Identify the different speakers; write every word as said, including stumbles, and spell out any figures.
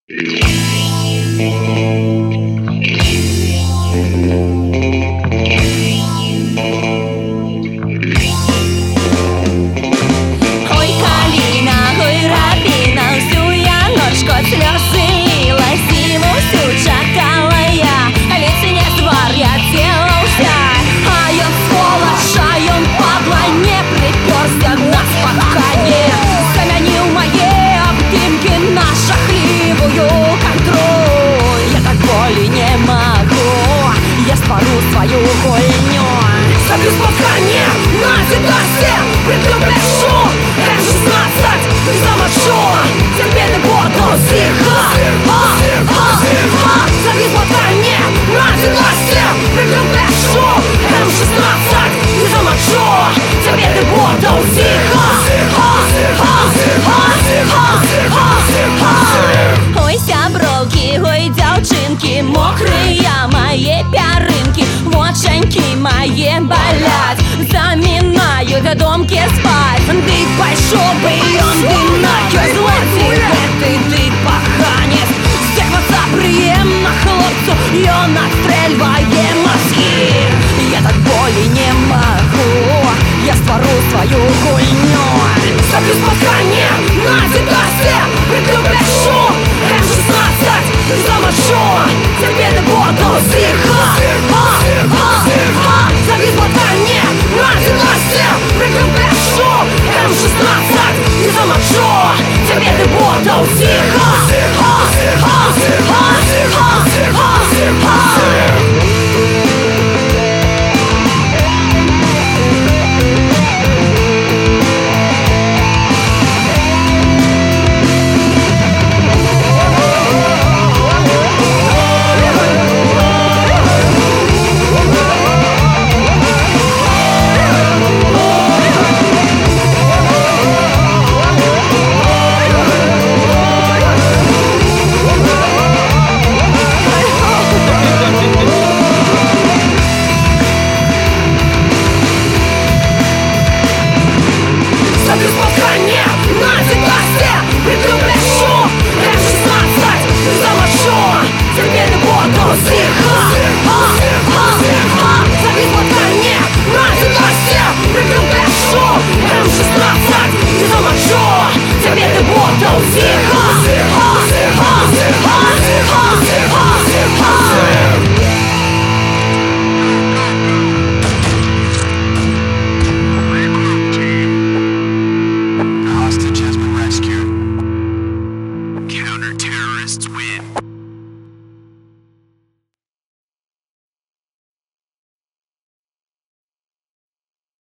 Speaker 1: Свою хуйню
Speaker 2: Забью спокойнее, назидайся, предупрежу эм шестнадцать, ты замочу, терпеть не буду, тихо Забью спокойнее, назидайся, предупрежу эм шестнадцать, ты замочу, терпеть не буду, тихо
Speaker 1: Ой, сябровки, ой, девчонки, мокрые мои пярынки, моченьки мои болят, заминают домки спать. Ты пошел бы он, ты нахер злотик, ты, ты паханец. Всех вас заприемно, хлопцу, и он отстрельвает мозги. Я так боли не могу, я створу свою хуйню.
Speaker 2: Забью спокойнее, назидайся, предупрежу эм шестнадцать, ты замочу, терпеть не буду, тихо Забью спокойнее, назидайся, предупрежу эм шестнадцать, ты замочу, терпеть не буду, тихо Забью спокойнее, назидайся, предупрежу эм шестнадцать, ты замочу, терпеть не буду, тихо Забью спокойнее, назидайся, предупрежу эм шестнадцать, ты замочу, терпеть не буду, тихо
Speaker 3: Hostage has been rescued. Counter-terrorists win.